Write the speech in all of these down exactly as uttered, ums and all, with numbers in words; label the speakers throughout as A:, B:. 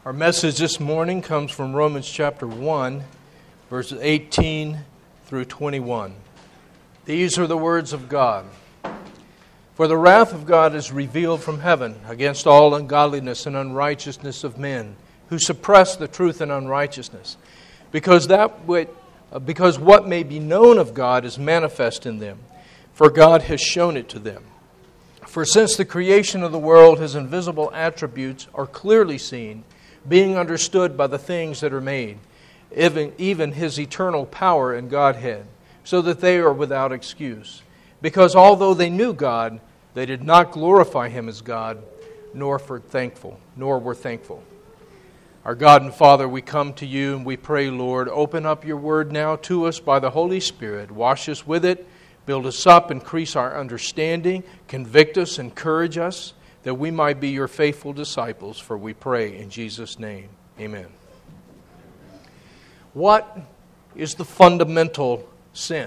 A: Our message this morning comes from Romans chapter one, verses eighteen through twenty-one. These are the words of God. For the wrath of God is revealed from heaven against all ungodliness and unrighteousness of men, who suppress the truth in unrighteousness, because that which, because what may be known of God is manifest in them, for God has shown it to them. For since the creation of the world, His invisible attributes are clearly seen, being understood by the things that are made, even, even His eternal power and Godhead, so that they are without excuse. Because although they knew God, they did not glorify Him as God, nor for thankful, nor were thankful. Our God and Father, we come to You and we pray, Lord, open up Your Word now to us by the Holy Spirit. Wash us with it, build us up, increase our understanding, convict us, encourage us, that we might be Your faithful disciples, for we pray in Jesus' name. Amen. What is the fundamental sin?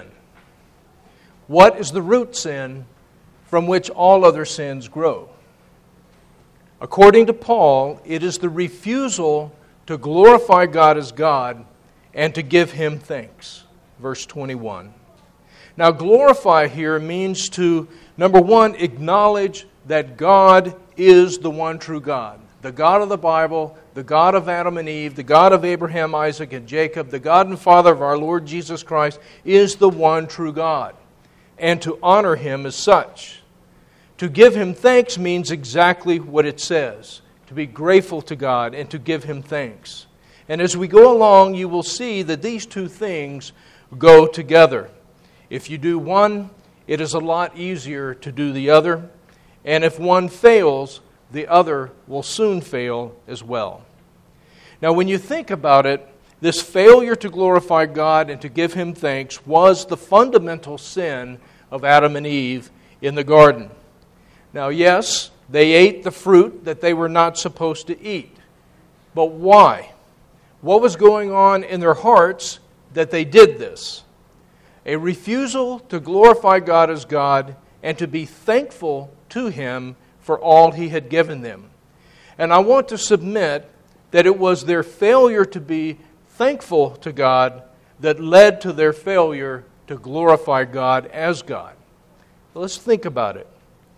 A: What is the root sin from which all other sins grow? According to Paul, it is the refusal to glorify God as God and to give Him thanks. Verse twenty-one. Now, glorify here means to, number one, acknowledge that God is the one true God. The God of the Bible, the God of Adam and Eve, the God of Abraham, Isaac, and Jacob, the God and Father of our Lord Jesus Christ, is the one true God. And to honor Him as such. To give Him thanks means exactly what it says. To be grateful to God and to give Him thanks. And as we go along, you will see that these two things go together. If you do one, it is a lot easier to do the other. And if one fails, the other will soon fail as well. Now, when you think about it, this failure to glorify God and to give Him thanks was the fundamental sin of Adam and Eve in the garden. Now, yes, they ate the fruit that they were not supposed to eat. But why? What was going on in their hearts that they did this? A refusal to glorify God as God and to be thankful to Him for all He had given them. And I want to submit that it was their failure to be thankful to God that led to their failure to glorify God as God. Let's think about it.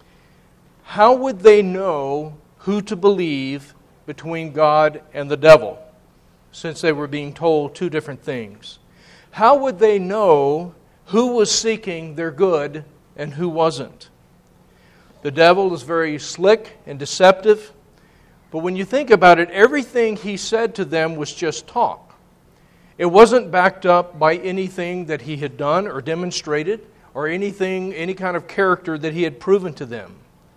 A: How would they know who to believe between God and the devil, since they were being told two different things? How would they know who was seeking their good and who wasn't? The devil is very slick and deceptive, but when you think about it, everything he said to them was just talk. It wasn't backed up by anything that he had done or demonstrated or anything, any kind of character that he had proven to them.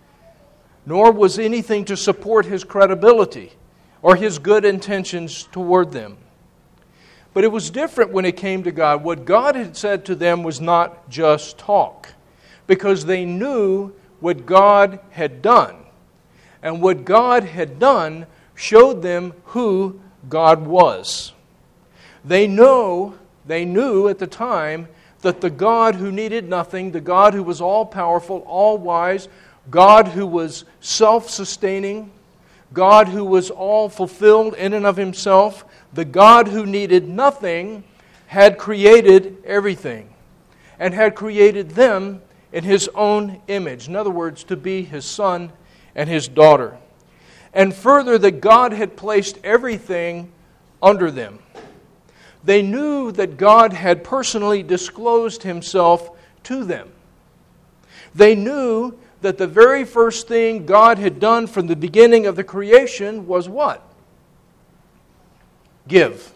A: Nor was anything to support his credibility or his good intentions toward them. But it was different when it came to God. What God had said to them was not just talk, because they knew what God had done. And what God had done showed them who God was. They know, they knew at the time that the God who needed nothing, the God who was all-powerful, all-wise, God who was self-sustaining, God who was all-fulfilled in and of Himself, the God who needed nothing, had created everything and had created them in His own image. In other words, to be His son and His daughter. And further, that God had placed everything under them. They knew that God had personally disclosed Himself to them. They knew that the very first thing God had done from the beginning of the creation was what? Give.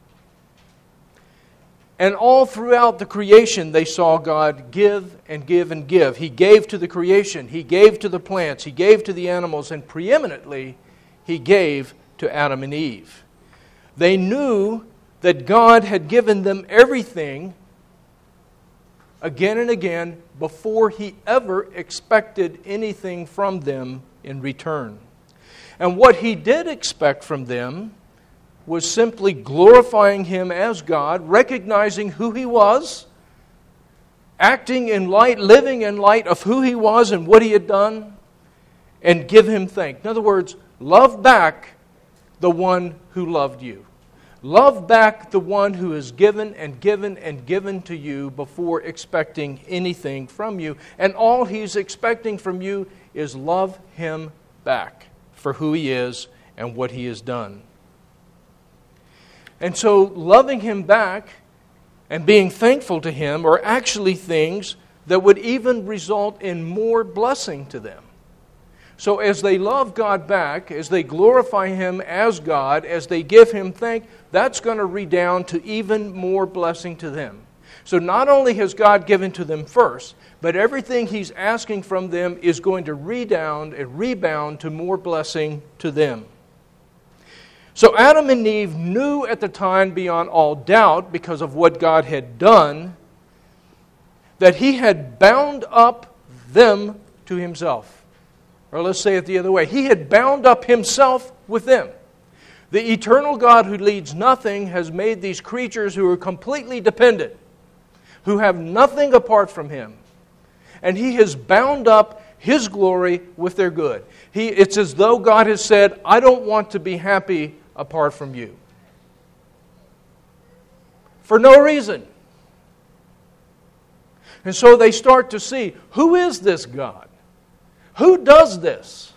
A: And all throughout the creation, they saw God give and give and give. He gave to the creation. He gave to the plants. He gave to the animals. And preeminently, He gave to Adam and Eve. They knew that God had given them everything again and again before He ever expected anything from them in return. And what He did expect from them was simply glorifying Him as God, recognizing who He was, acting in light, living in light of who He was and what He had done, and give Him thanks. In other words, love back the one who loved you. Love back the one who has given and given and given to you before expecting anything from you. And all he's expecting from you is love him back for who he is and what he has done. And so loving him back and being thankful to him are actually things that would even result in more blessing to them. So as they love God back, as they glorify him as God, as they give him thanks, that's going to redound to even more blessing to them. So not only has God given to them first, but everything he's asking from them is going to redound and rebound to more blessing to them. So Adam and Eve knew at the time beyond all doubt, because of what God had done, that he had bound up them to himself. Or let's say it the other way. He had bound up himself with them. The eternal God who leads nothing has made these creatures who are completely dependent, who have nothing apart from him. And he has bound up his glory with their good. He, it's as though God has said, I don't want to be happy apart from you. For no reason. And so they start to see, who is this God? Who does this?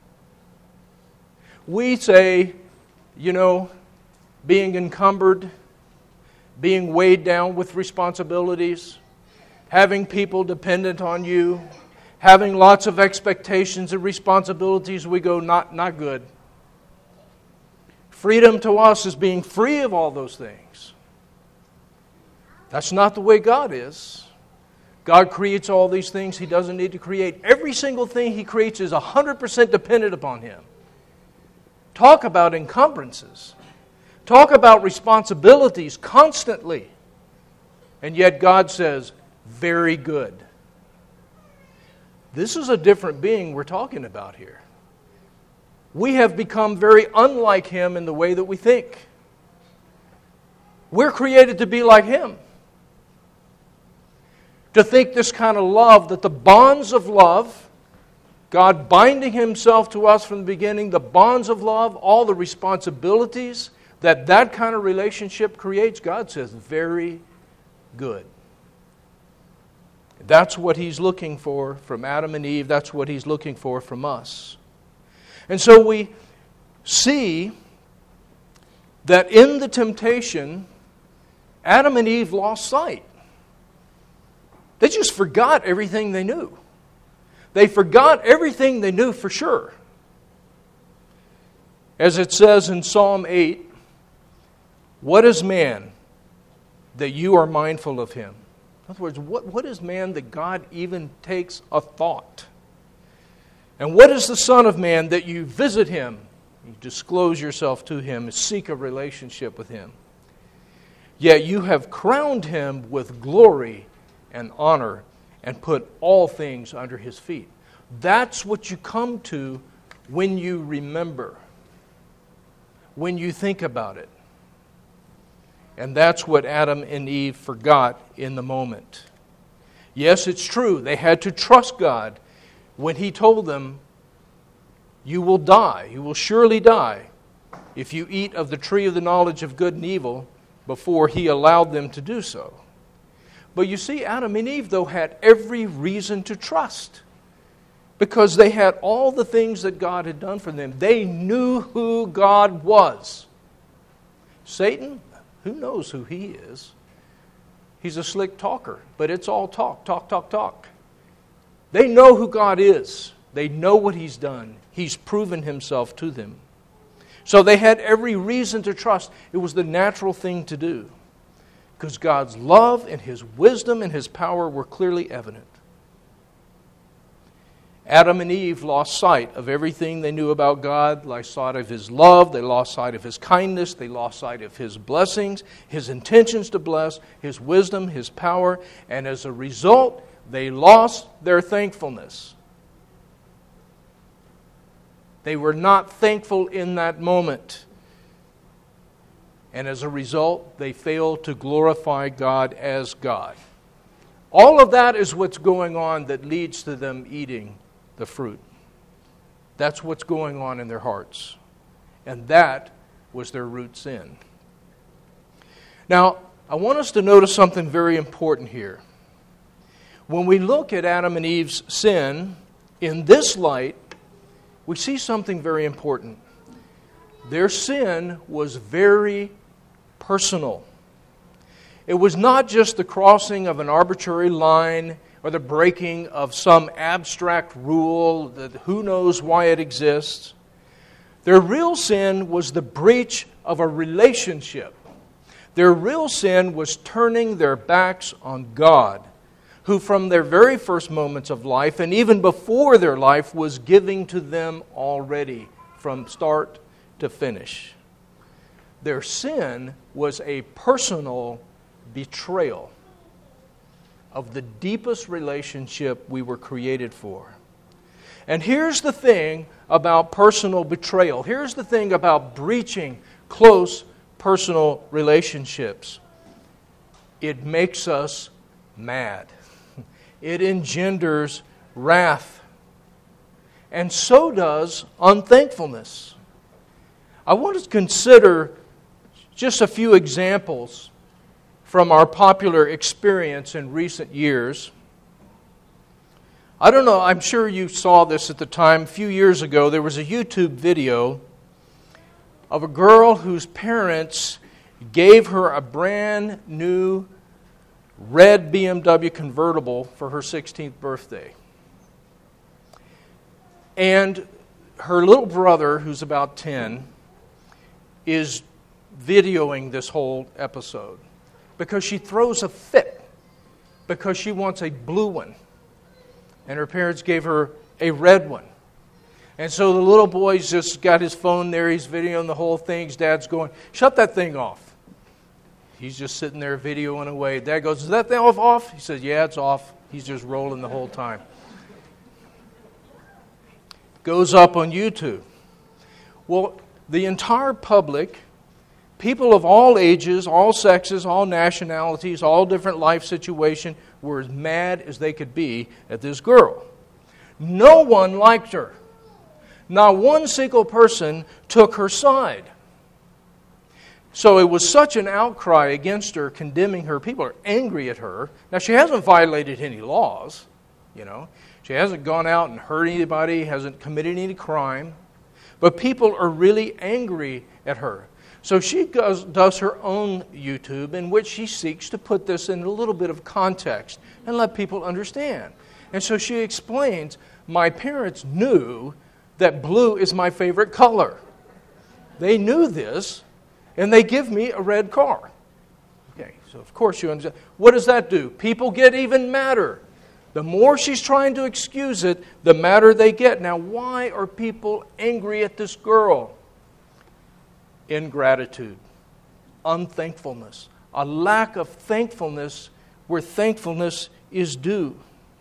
A: We say, you know, being encumbered, being weighed down with responsibilities, having people dependent on you, having lots of expectations and responsibilities, we go, not, not good. Freedom to us is being free of all those things. That's not the way God is. God creates all these things he doesn't need to create. Every single thing he creates is one hundred percent dependent upon him. Talk about encumbrances. Talk about responsibilities constantly. And yet God says, very good. This is a different being we're talking about here. We have become very unlike him in the way that we think. We're created to be like him. To think this kind of love, that the bonds of love, God binding himself to us from the beginning, the bonds of love, all the responsibilities that that kind of relationship creates, God says, very good. That's what he's looking for from Adam and Eve. That's what he's looking for from us. And so we see that in the temptation, Adam and Eve lost sight. They just forgot everything they knew. They forgot everything they knew for sure. As it says in Psalm eight, what is man that you are mindful of him? In other words, what, what is man that God even takes a thought? And what is the Son of Man that you visit him, you disclose yourself to him, seek a relationship with him? Yet you have crowned him with glory and honor, and put all things under his feet. That's what you come to when you remember, when you think about it. And that's what Adam and Eve forgot in the moment. Yes, it's true, they had to trust God when he told them, you will die, you will surely die, if you eat of the tree of the knowledge of good and evil, before he allowed them to do so. But you see, Adam and Eve, though, had every reason to trust, because they had all the things that God had done for them. They knew who God was. Satan, who knows who he is? He's a slick talker, but it's all talk, talk, talk, talk. They know who God is. They know what he's done. He's proven himself to them. So they had every reason to trust. It was the natural thing to do, because God's love and his wisdom and his power were clearly evident. Adam and Eve lost sight of everything they knew about God, lost sight of his love, they lost sight of his kindness, they lost sight of his blessings, his intentions to bless, his wisdom, his power, and as a result, they lost their thankfulness. They were not thankful in that moment. And as a result, they failed to glorify God as God. All of that is what's going on that leads to them eating the fruit. That's what's going on in their hearts. And that was their root sin. Now, I want us to notice something very important here. When we look at Adam and Eve's sin in this light, we see something very important. Their sin was very personal. It was not just the crossing of an arbitrary line or the breaking of some abstract rule that who knows why it exists. Their real sin was the breach of a relationship. Their real sin was turning their backs on God, who from their very first moments of life and even before their life was giving to them already from start to finish. Their sin was a personal betrayal of the deepest relationship we were created for. And here's the thing about personal betrayal. Here's the thing about breaching close personal relationships. It makes us mad. It engenders wrath. And so does unthankfulness. I want to consider just a few examples from our popular experience in recent years. I don't know, I'm sure you saw this at the time. A few years ago, there was a YouTube video of a girl whose parents gave her a brand new red B M W convertible for her sixteenth birthday. And her little brother, who's about ten, is videoing this whole episode because she throws a fit because she wants a blue one. And her parents gave her a red one. And so the little boy's just got his phone there. He's videoing the whole thing. His dad's going, shut that thing off. He's just sitting there videoing away. Dad goes, is that thing off? He says, yeah, it's off. He's just rolling the whole time. Goes up on YouTube. Well, the entire public, people of all ages, all sexes, all nationalities, all different life situations, were as mad as they could be at this girl. No one liked her. Not one single person took her side. So it was such an outcry against her, condemning her. People are angry at her. Now, she hasn't violated any laws, you know. She hasn't gone out and hurt anybody, hasn't committed any crime. But people are really angry at her. So she does, does her own YouTube in which she seeks to put this in a little bit of context and let people understand. And so she explains, my parents knew that blue is my favorite color. They knew this, and they give me a red car. Okay, so of course you understand. What does that do? People get even madder. The more she's trying to excuse it, the madder they get. Now, why are people angry at this girl? Ingratitude, unthankfulness, a lack of thankfulness where thankfulness is due.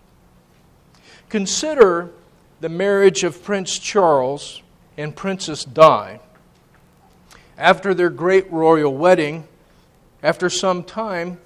A: Consider the marriage of Prince Charles and Princess Di. After their great royal wedding, after some time,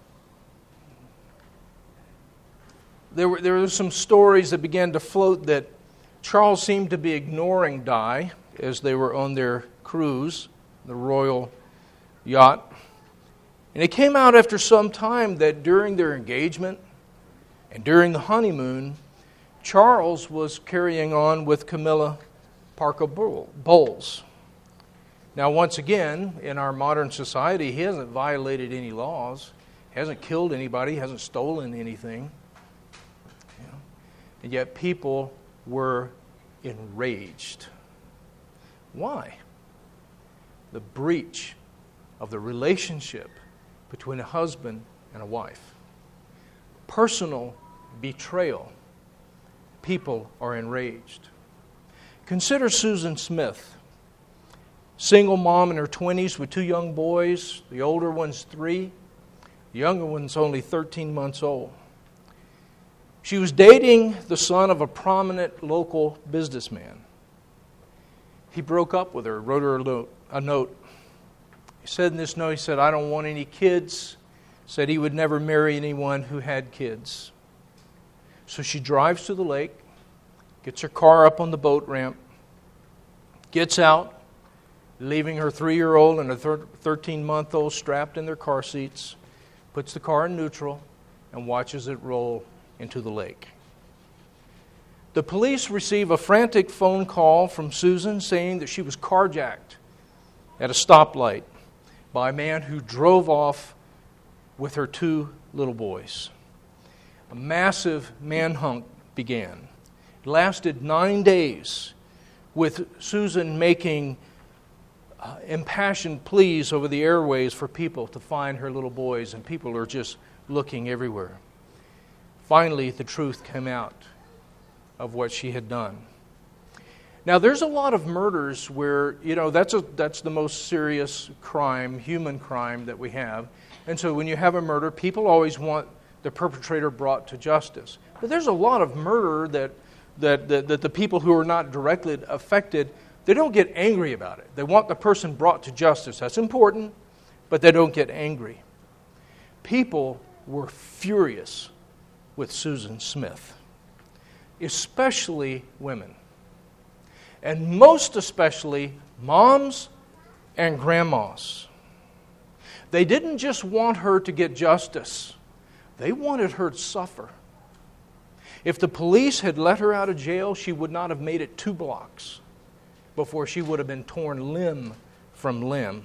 A: there were, there were some stories that began to float that Charles seemed to be ignoring Di as they were on their cruise, the royal yacht. And it came out after some time that during their engagement and during the honeymoon, Charles was carrying on with Camilla Parker Bowles. Now, once again, in our modern society, he hasn't violated any laws, hasn't killed anybody, hasn't stolen anything. You know? And yet people were enraged. Why? The breach of the relationship between a husband and a wife. Personal betrayal. People are enraged. Consider Susan Smith, single mom in her twenties with two young boys. The older one's three. The younger one's only thirteen months old. She was dating the son of a prominent local businessman. He broke up with her, wrote her a note. A note. He said in this note, he said, I don't want any kids. Said he would never marry anyone who had kids. So she drives to the lake, gets her car up on the boat ramp, gets out. leaving her three-year-old and a thirteen-month-old strapped in their car seats, puts the car in neutral, and watches it roll into the lake. The police receive a frantic phone call from Susan saying that she was carjacked at a stoplight by a man who drove off with her two little boys. A massive manhunt began. It lasted nine days, with Susan making uh, impassioned pleas over the airways for people to find her little boys, and people are just looking everywhere. Finally, the truth came out of what she had done. Now, there's a lot of murders where, you know, that's a, that's the most serious crime, human crime that we have. And so when you have a murder, people always want the perpetrator brought to justice. But there's a lot of murder that, that, that, that the people who are not directly affected, they don't get angry about it. They want the person brought to justice. That's important, but they don't get angry. People were furious with Susan Smith, especially women. And most especially moms and grandmas. They didn't just want her to get justice. They wanted her to suffer. If the police had let her out of jail, she would not have made it two blocks before she would have been torn limb from limb.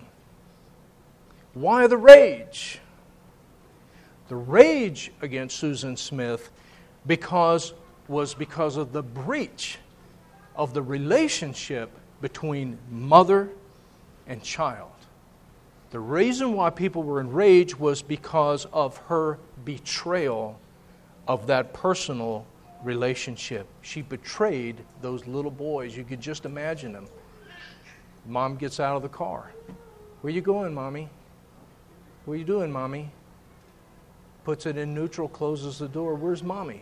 A: Why the rage? The rage against Susan Smith because was because of the breach of the relationship between mother and child. The reason why people were enraged was because of her betrayal of that personal relationship. She betrayed those little boys. You could just imagine them. Mom gets out of the car. Where you going, Mommy? What are you doing, Mommy? Puts it in neutral, closes the door. Where's Mommy?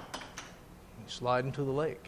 A: Slide into the lake.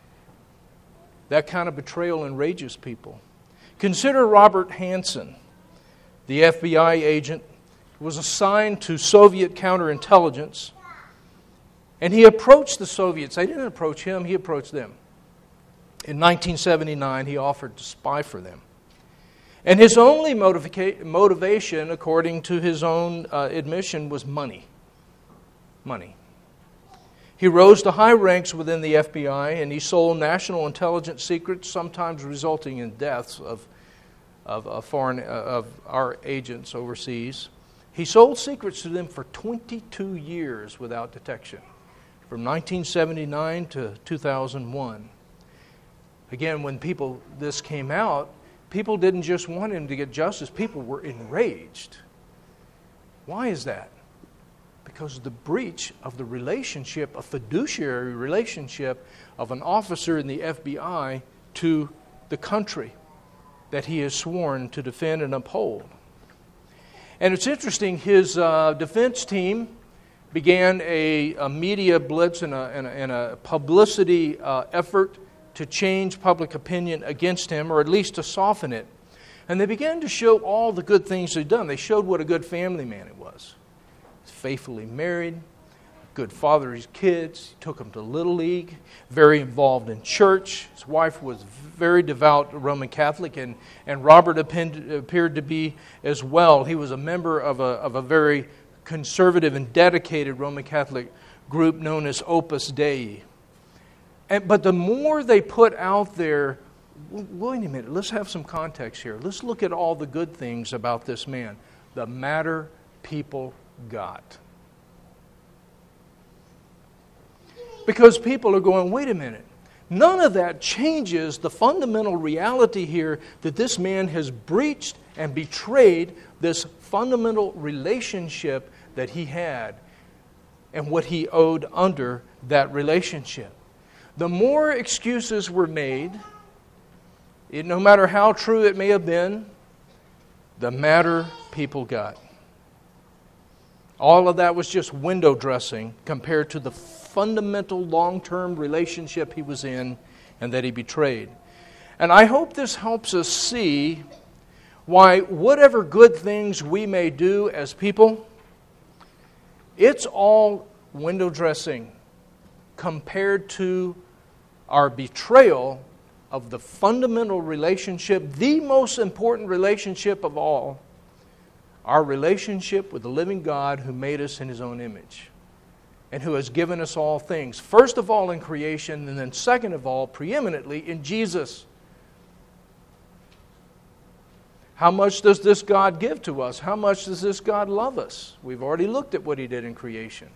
A: That kind of betrayal enrages people. Consider Robert Hansen, the F B I agent who was assigned to Soviet counterintelligence, and he approached the Soviets. They didn't approach him, he approached them. In nineteen seventy-nine, he offered to spy for them. And his only motiva- motivation, according to his own uh, admission, was money. Money. He rose to high ranks within the F B I, and he sold national intelligence secrets, sometimes resulting in deaths of, of, of, foreign, of our agents overseas. He sold secrets to them for twenty-two years without detection, from nineteen seventy-nine to two thousand one. Again, when people this came out, people didn't just want him to get justice. People were enraged. Why is that? Because of the breach of the relationship, a fiduciary relationship of an officer in the F B I to the country that he has sworn to defend and uphold. And it's interesting, his uh, defense team began a, a media blitz and a, and a, and a publicity uh, effort to change public opinion against him, or at least to soften it. And they began to show all the good things he'd done. They showed what a good family man he was. Faithfully married, good father of his kids, he took them to Little League, very involved in church. His wife was very devout Roman Catholic, and, and Robert appeared to be as well. He was a member of a, of a very conservative and dedicated Roman Catholic group known as Opus Dei. And, but the more they put out there, wait a minute, let's have some context here. Let's look at all the good things about this man. The matter people got. Because people are going, wait a minute, none of that changes the fundamental reality here that this man has breached and betrayed this fundamental relationship that he had and what he owed under that relationship. The more excuses were made, it, no matter how true it may have been, the madder people got. All of that was just window dressing compared to the fundamental long-term relationship he was in and that he betrayed. And I hope this helps us see why whatever good things we may do as people, it's all window dressing compared to our betrayal of the fundamental relationship, the most important relationship of all, our relationship with the living God who made us in His own image and who has given us all things. First of all in creation, and then second of all, preeminently in Jesus. How much does this God give to us? How much does this God love us? We've already looked at what He did in creation.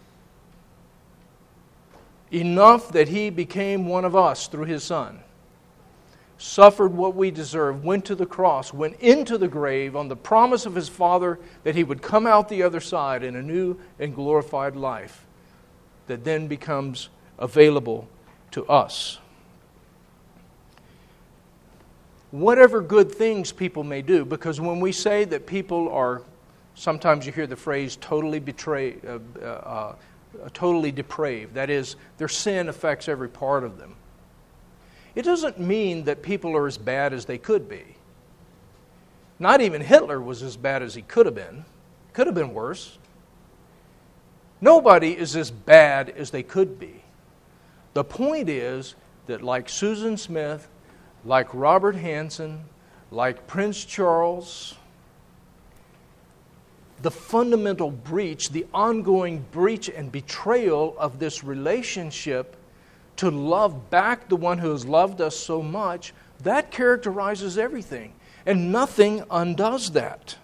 A: Enough that He became one of us through His Son. Suffered what we deserve, went to the cross, went into the grave on the promise of His Father that He would come out the other side in a new and glorified life that then becomes available to us. Whatever good things people may do, because when we say that people are, sometimes you hear the phrase totally betray, uh, uh, uh, totally depraved. That is, their sin affects every part of them. It doesn't mean that people are as bad as they could be. Not even Hitler was as bad as he could have been. Could have been worse. Nobody is as bad as they could be. The point is that like Susan Smith, like Robert Hansen, like Prince Charles, the fundamental breach, the ongoing breach and betrayal of this relationship to love back the one who has loved us so much, that characterizes everything. And nothing undoes that.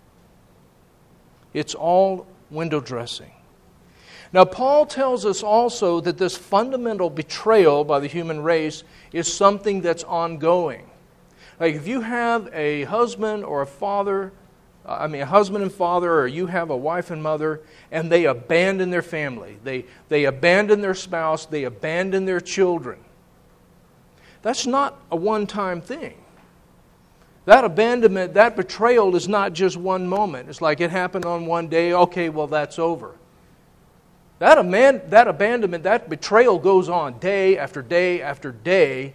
A: It's all window dressing. Now, Paul tells us also that this fundamental betrayal by the human race is something that's ongoing. Like if you have a husband or a father, I mean a husband and father, or you have a wife and mother, and they abandon their family. They, they abandon their spouse. They abandon their children. That's not a one-time thing. That abandonment, that betrayal is not just one moment. It's like it happened on one day, okay, well, that's over. That, aman- that abandonment, that betrayal goes on day after day after day.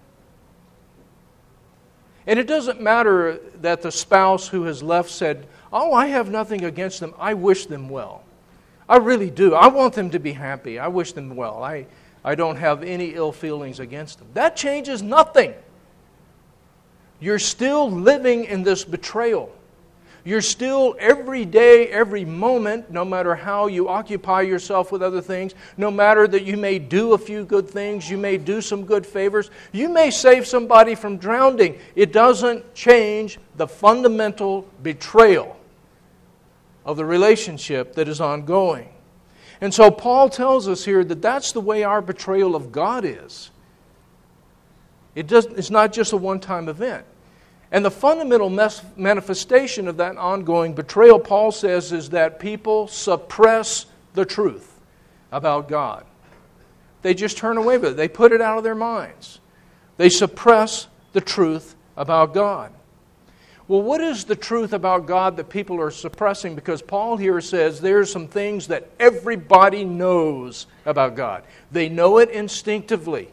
A: And it doesn't matter that the spouse who has left said, oh, I have nothing against them. I wish them well. I really do. I want them to be happy. I wish them well. I, I don't have any ill feelings against them. That changes nothing. You're still living in this betrayal. You're still every day, every moment, no matter how you occupy yourself with other things, no matter that you may do a few good things, you may do some good favors, you may save somebody from drowning. It doesn't change the fundamental betrayal of the relationship that is ongoing. And so Paul tells us here that that's the way our betrayal of God is. It does, it's not just a one-time event. And the fundamental mes- manifestation of that ongoing betrayal, Paul says, is that people suppress the truth about God. They just turn away with it. They put it out of their minds. They suppress the truth about God. Well, what is the truth about God that people are suppressing? Because Paul here says there's some things that everybody knows about God. They know it instinctively.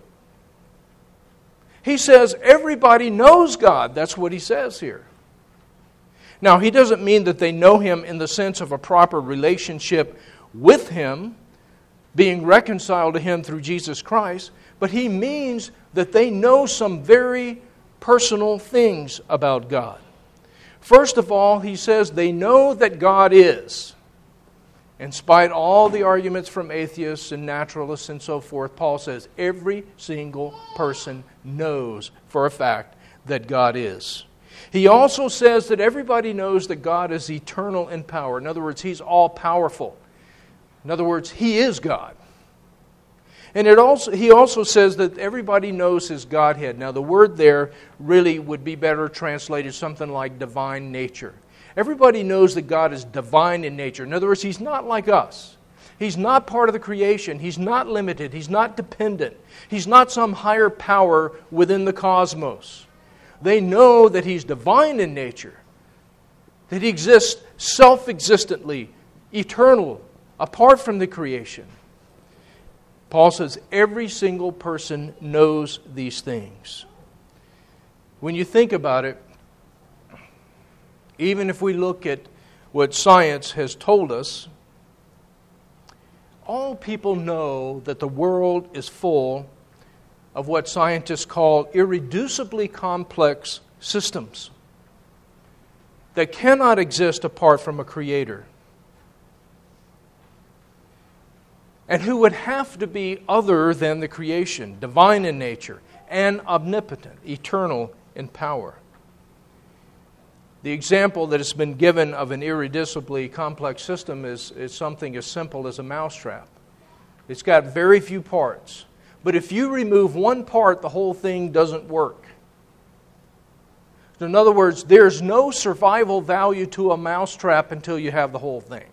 A: He says everybody knows God. That's what he says here. Now, he doesn't mean that they know Him in the sense of a proper relationship with Him, being reconciled to Him through Jesus Christ, but he means that they know some very personal things about God. First of all, he says they know that God is. In spite of all the arguments from atheists and naturalists and so forth, Paul says every single person knows for a fact that God is. He also says that everybody knows that God is eternal in power. In other words, He's all-powerful. In other words, He is God. And it also he also says that everybody knows His Godhead. Now, the word there really would be better translated something like divine nature. Everybody knows that God is divine in nature. In other words, He's not like us. He's not part of the creation. He's not limited. He's not dependent. He's not some higher power within the cosmos. They know that He's divine in nature, that He exists self-existently, eternal, apart from the creation. Paul says every single person knows these things. When you think about it, even if we look at what science has told us, all people know that the world is full of what scientists call irreducibly complex systems that cannot exist apart from a creator, and who would have to be other than the creation, divine in nature, and omnipotent, eternal in power. The example that has been given of an irreducibly complex system is, is something as simple as a mousetrap. It's got very few parts. But if you remove one part, the whole thing doesn't work. In other words, there's no survival value to a mousetrap until you have the whole thing.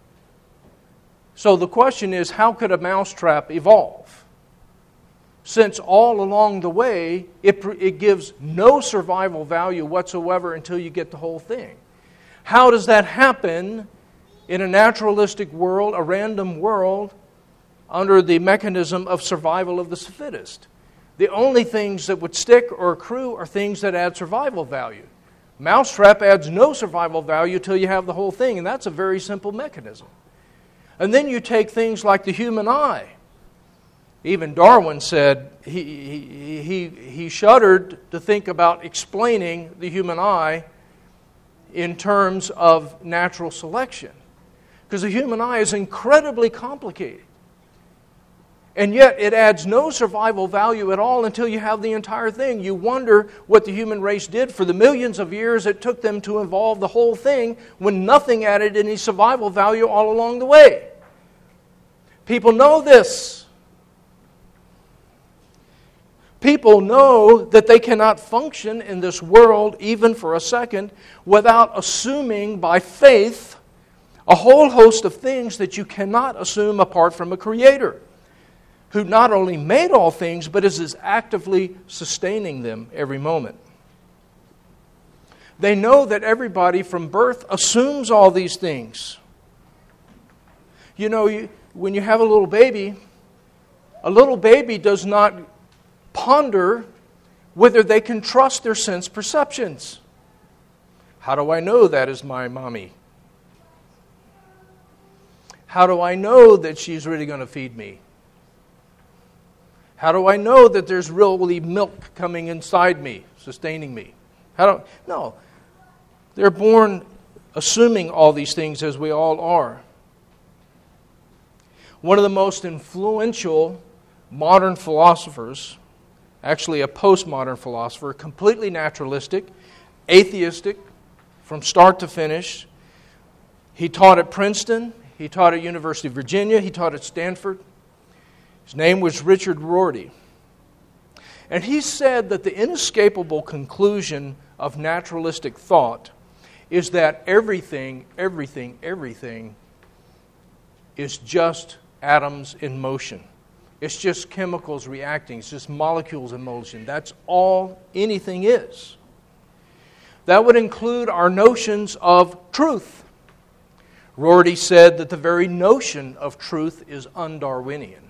A: So the question is, how could a mousetrap evolve? Since all along the way, it, it gives no survival value whatsoever until you get the whole thing. How does that happen in a naturalistic world, a random world, under the mechanism of survival of the fittest? The only things that would stick or accrue are things that add survival value. Mousetrap adds no survival value until you have the whole thing, and that's a very simple mechanism. And then you take things like the human eye. Even Darwin said he, he, he, he shuddered to think about explaining the human eye in terms of natural selection, because the human eye is incredibly complicated. And yet it adds no survival value at all until you have the entire thing. You wonder what the human race did for the millions of years it took them to evolve the whole thing when nothing added any survival value all along the way. People know this. People know that they cannot function in this world even for a second without assuming by faith a whole host of things that you cannot assume apart from a creator, who not only made all things, but is actively sustaining them every moment. They know that everybody from birth assumes all these things. You know, you, when you have a little baby, a little baby does not ponder whether they can trust their sense perceptions. How do I know that is my mommy? How do I know that she's really going to feed me? How do I know that there's really milk coming inside me, sustaining me? How do, no. They're born assuming all these things, as we all are. One of the most influential modern philosophers, actually a postmodern philosopher, completely naturalistic, atheistic, from start to finish. He taught at Princeton, he taught at University of Virginia, he taught at Stanford. His name was Richard Rorty. And he said that the inescapable conclusion of naturalistic thought is that everything, everything, everything is just atoms in motion. It's just chemicals reacting. It's just molecules in motion. That's all anything is. That would include our notions of truth. Rorty said that the very notion of truth is un-Darwinian.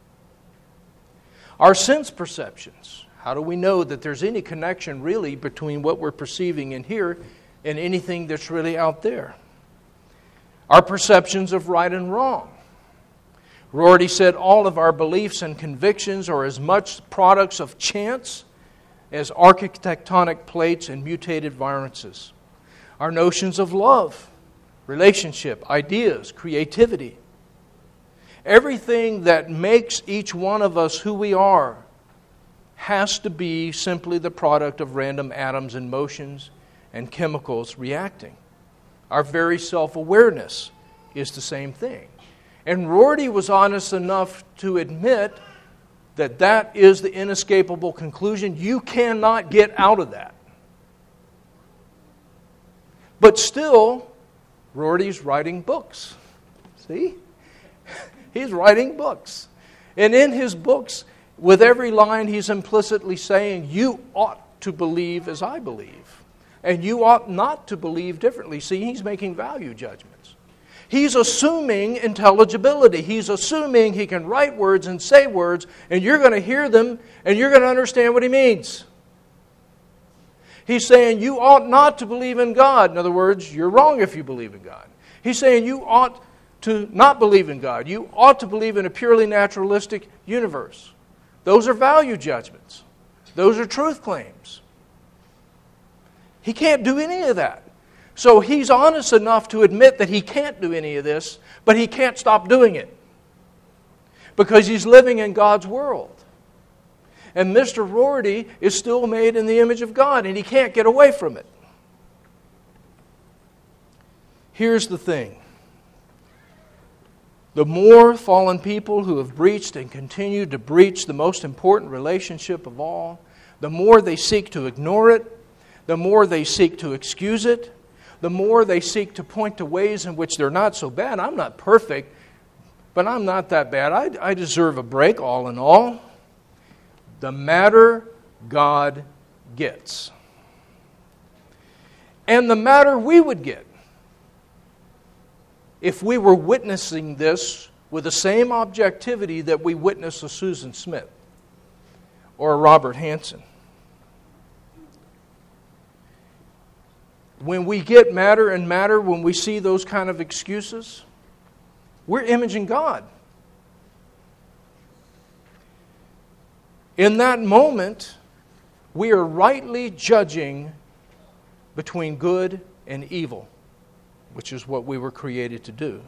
A: Our sense perceptions. How do we know that there's any connection really between what we're perceiving in here and anything that's really out there? Our perceptions of right and wrong. Rorty said all of our beliefs and convictions are as much products of chance as architectonic plates and mutated viruses. Our notions of love, relationship, ideas, creativity. Everything that makes each one of us who we are has to be simply the product of random atoms and motions and chemicals reacting. Our very self-awareness is the same thing. And Rorty was honest enough to admit that that is the inescapable conclusion. You cannot get out of that. But still, Rorty's writing books. See? He's writing books. And in his books, with every line, he's implicitly saying, you ought to believe as I believe. And you ought not to believe differently. See, he's making value judgments. He's assuming intelligibility. He's assuming he can write words and say words, and you're going to hear them, and you're going to understand what he means. He's saying you ought not to believe in God. In other words, you're wrong if you believe in God. He's saying you ought to not believe in God. You ought to believe in a purely naturalistic universe. Those are value judgments. Those are truth claims. He can't do any of that. So he's honest enough to admit that he can't do any of this, but he can't stop doing it. Because he's living in God's world. And Mister Rorty is still made in the image of God, and he can't get away from it. Here's the thing. The more fallen people who have breached and continue to breach the most important relationship of all, the more they seek to ignore it, the more they seek to excuse it, the more they seek to point to ways in which they're not so bad. I'm not perfect, but I'm not that bad. I, I deserve a break, all in all. The madder God gets. And the madder we would get if we were witnessing this with the same objectivity that we witness a Susan Smith or a Robert Hansen. When we get madder and madder, when we see those kind of excuses, we're imaging God. In that moment, we are rightly judging between good and evil, which is what we were created to do.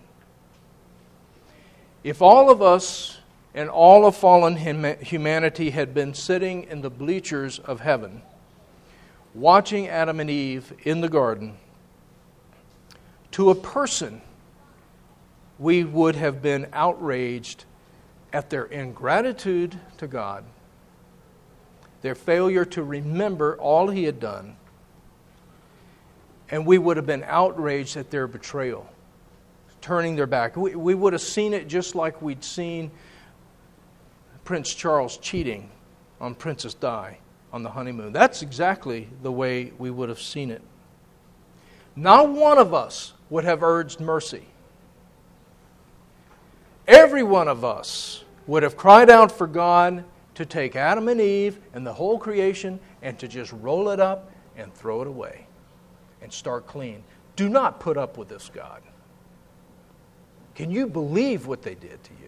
A: If all of us and all of fallen humanity had been sitting in the bleachers of heaven, watching Adam and Eve in the garden, to a person, we would have been outraged at their ingratitude to God, their failure to remember all He had done, and we would have been outraged at their betrayal, turning their back. We, we would have seen it just like we'd seen Prince Charles cheating on Princess Di on the honeymoon. That's exactly the way we would have seen it. Not one of us would have urged mercy. Every one of us would have cried out for God to take Adam and Eve and the whole creation and to just roll it up and throw it away and start clean. Do not put up with this, God. Can you believe what they did to you?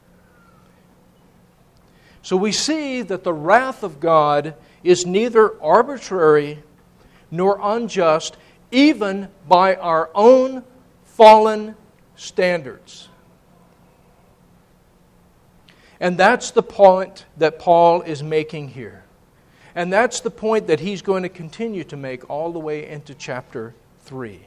A: So we see that the wrath of God is neither arbitrary nor unjust, even by our own fallen standards. And that's the point that Paul is making here. And that's the point that he's going to continue to make all the way into chapter three.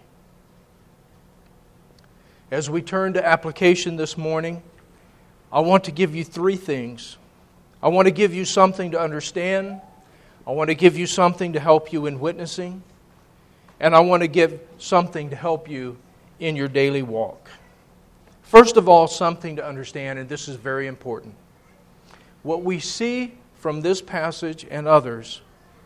A: As we turn to application this morning, I want to give you three things. I want to give you something to understand. I want to give you something to help you in witnessing. And I want to give something to help you in your daily walk. First of all, something to understand, and this is very important. What we see from this passage and others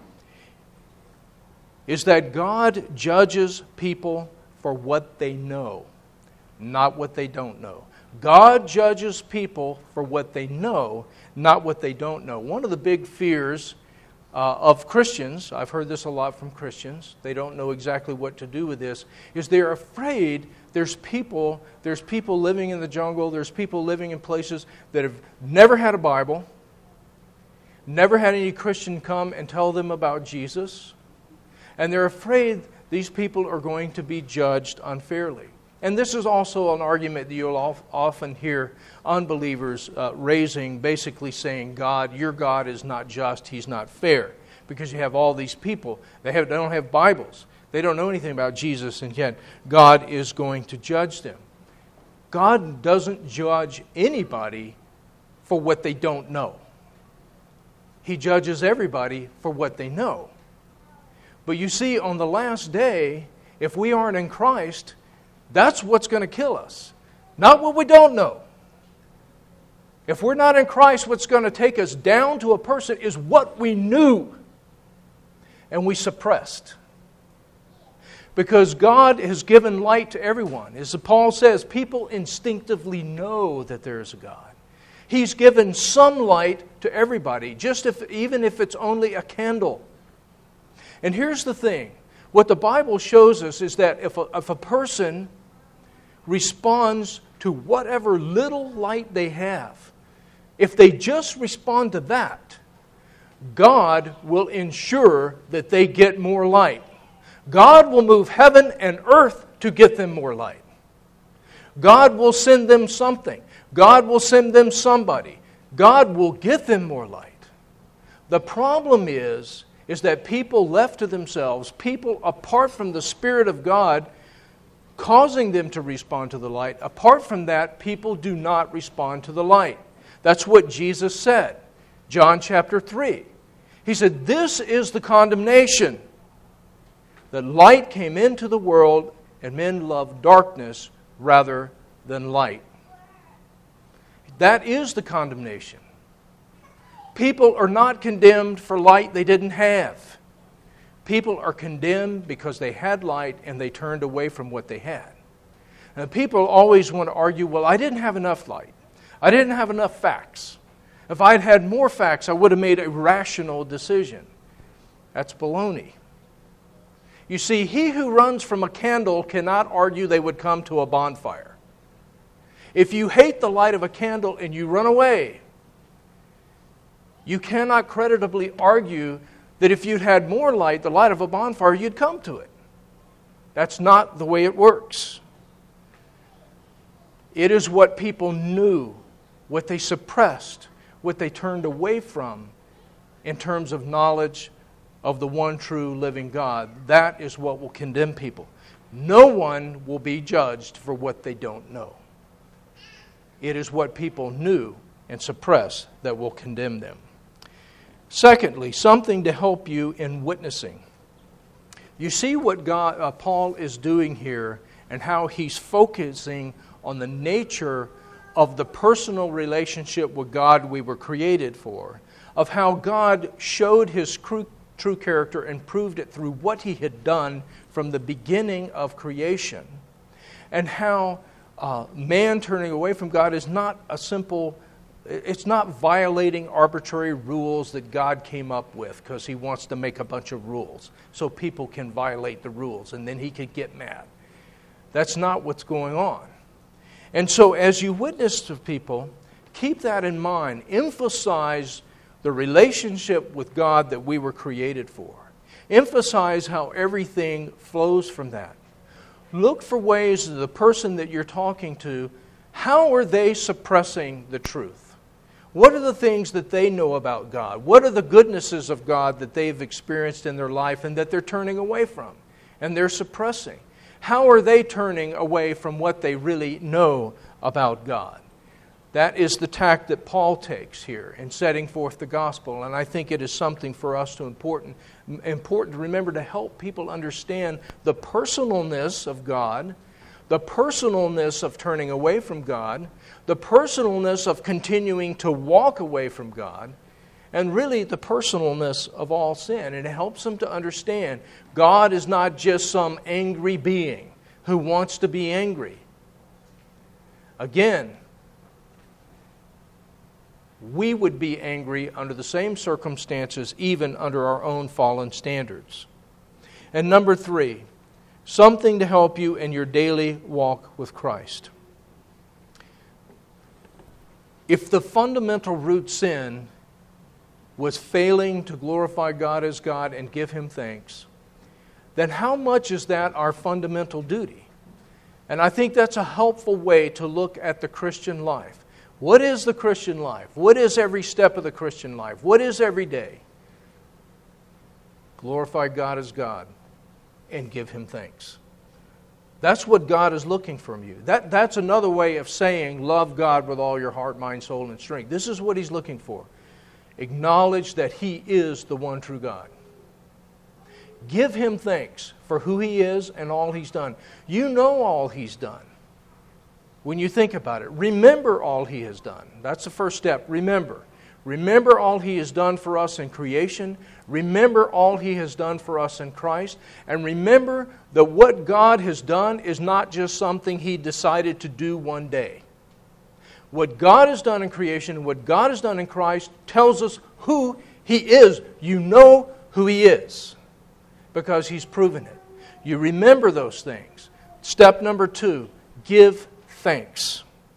A: is that God judges people for what they know, not what they don't know. God judges people for what they know, not what they don't know. One of the big fears uh, of Christians, I've heard this a lot from Christians, they don't know exactly what to do with this, is they're afraid there's people, there's people living in the jungle, there's people living in places that have never had a Bible, never had any Christian come and tell them about Jesus, and they're afraid these people are going to be judged unfairly. And this is also an argument that you'll often hear unbelievers uh, raising, basically saying, God, your God is not just, He's not fair. Because you have all these people, they, have, they don't have Bibles, they don't know anything about Jesus, and yet God is going to judge them. God doesn't judge anybody for what they don't know. He judges everybody for what they know. But you see, on the last day, if we aren't in Christ, that's what's going to kill us. Not what we don't know. If we're not in Christ, what's going to take us down to a person is what we knew and we suppressed. Because God has given light to everyone. As Paul says, people instinctively know that there is a God. He's given some light to everybody, just if even if it's only a candle. And here's the thing. What the Bible shows us is that if a, if a person responds to whatever little light they have, if they just respond to that, God will ensure that they get more light. God will move heaven and earth to get them more light. God will send them something. God will send them somebody. God will get them more light. The problem is, is that people left to themselves, people apart from the Spirit of God causing them to respond to the light, apart from that, people do not respond to the light. That's what Jesus said. John chapter three. He said, "This is the condemnation, that light came into the world, and men loved darkness rather than light." That is the condemnation. People are not condemned for light they didn't have. People are condemned because they had light and they turned away from what they had. And people always want to argue, well, I didn't have enough light. I didn't have enough facts. If I'd had more facts, I would have made a rational decision. That's baloney. You see, he who runs from a candle cannot argue they would come to a bonfire. If you hate the light of a candle and you run away, you cannot creditably argue that if you'd had more light, the light of a bonfire, you'd come to it. That's not the way it works. It is what people knew, what they suppressed, what they turned away from in terms of knowledge of the one true living God. That is what will condemn people. No one will be judged for what they don't know. It is what people knew and suppressed that will condemn them. Secondly, something to help you in witnessing. You see what God, uh, Paul is doing here and how he's focusing on the nature of the personal relationship with God we were created for, of how God showed His true, true character and proved it through what He had done from the beginning of creation, and how uh, man turning away from God is not a simple, it's not violating arbitrary rules that God came up with because He wants to make a bunch of rules so people can violate the rules and then He could get mad. That's not what's going on. And so as you witness to people, keep that in mind. Emphasize the relationship with God that we were created for. Emphasize how everything flows from that. Look for ways that the person that you're talking to, how are they suppressing the truth? What are the things that they know about God? What are the goodnesses of God that they've experienced in their life and that they're turning away from and they're suppressing? How are they turning away from what they really know about God? That is the tack that Paul takes here in setting forth the gospel, and I think it is something for us to important, important to remember to help people understand the personalness of God, the personalness of turning away from God, the personalness of continuing to walk away from God, and really the personalness of all sin. And it helps them to understand God is not just some angry being who wants to be angry. Again, we would be angry under the same circumstances, even under our own fallen standards. And number three, something to help you in your daily walk with Christ. If the fundamental root sin was failing to glorify God as God and give Him thanks, then how much is that our fundamental duty? And I think that's a helpful way to look at the Christian life. What is the Christian life? What is every step of the Christian life? What is every day? Glorify God as God and give Him thanks. That's what God is looking from you. That, that's another way of saying love God with all your heart, mind, soul, and strength. This is what He's looking for. Acknowledge that He is the one true God. Give Him thanks for who He is and all He's done. You know all He's done. When you think about it, remember all He has done. That's the first step. Remember. Remember all He has done for us in creation. Remember all He has done for us in Christ. And remember that what God has done is not just something He decided to do one day. What God has done in creation, what God has done in Christ, tells us who He is. You know who He is because He's proven it. You remember those things. Step number two, give thanks.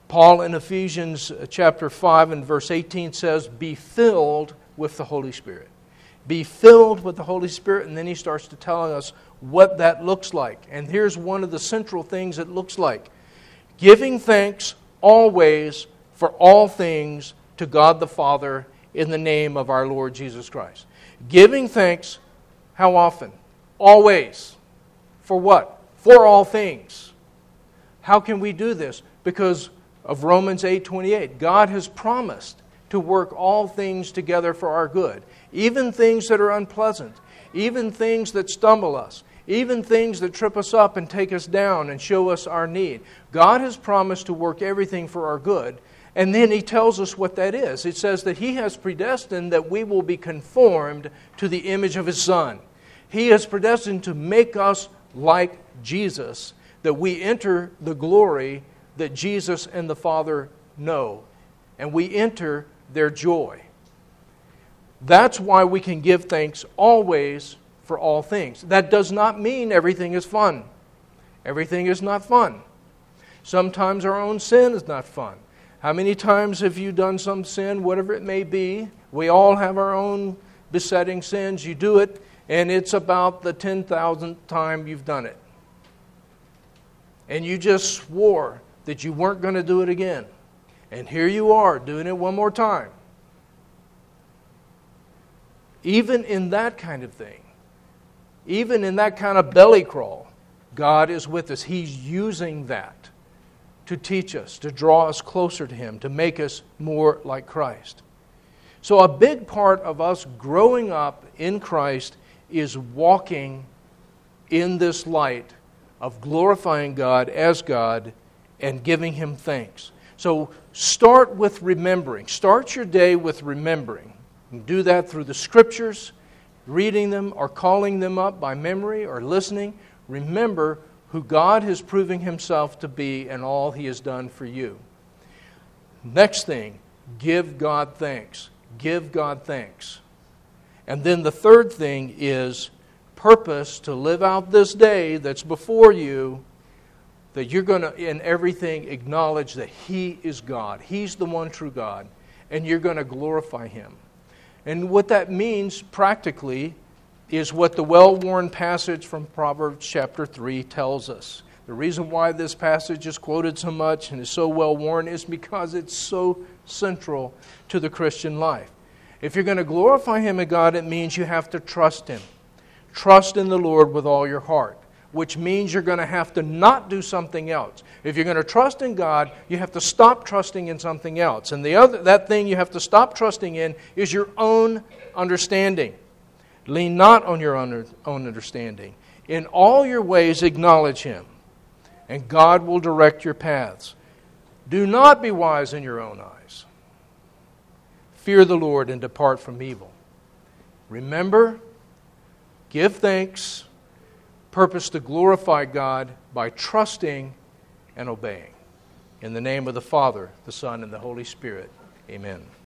A: Paul in Ephesians chapter five and verse eighteen says, be filled with the Holy Spirit. Be filled with the Holy Spirit, and then he starts to tell us what that looks like. And here's one of the central things it looks like. Giving thanks always for all things to God the Father in the name of our Lord Jesus Christ. Giving thanks, how often? Always. For what? For all things. How can we do this? Because of Romans eight twenty-eight. God has promised to work all things together for our good. Even things that are unpleasant. Even things that stumble us. Even things that trip us up and take us down and show us our need. God has promised to work everything for our good. And then He tells us what that is. It says that He has predestined that we will be conformed to the image of His Son. He has predestined to make us like Jesus, that we enter the glory that Jesus and the Father know. And we enter their joy. That's why we can give thanks always for all things. That does not mean everything is fun. Everything is not fun. Sometimes our own sin is not fun. How many times have you done some sin, whatever it may be? We all have our own besetting sins. You do it, and it's about the ten thousandth time you've done it. And you just swore that you weren't going to do it again. And here you are, doing it one more time. Even in that kind of thing, even in that kind of belly crawl, God is with us. He's using that to teach us, to draw us closer to Him, to make us more like Christ. So a big part of us growing up in Christ is walking in this light of glorifying God as God and giving Him thanks. So start with remembering. Start your day with remembering. You can do that through the Scriptures, reading them or calling them up by memory or listening. Remember who God is proving Himself to be and all He has done for you. Next thing, give God thanks. Give God thanks. And then the third thing is purpose to live out this day that's before you, that you're going to, in everything, acknowledge that He is God. He's the one true God, and you're going to glorify Him. And what that means practically is what the well-worn passage from Proverbs chapter three tells us. The reason why this passage is quoted so much and is so well-worn is because it's so central to the Christian life. If you're going to glorify Him and God, it means you have to trust Him. Trust in the Lord with all your heart, which means you're going to have to not do something else. If you're going to trust in God, you have to stop trusting in something else. And the other that thing you have to stop trusting in is your own understanding. Lean not on your own understanding. In all your ways acknowledge Him, and God will direct your paths. Do not be wise in your own eyes. Fear the Lord and depart from evil. Remember, give thanks, purpose to glorify God by trusting and obeying. In the name of the Father, the Son, and the Holy Spirit, amen.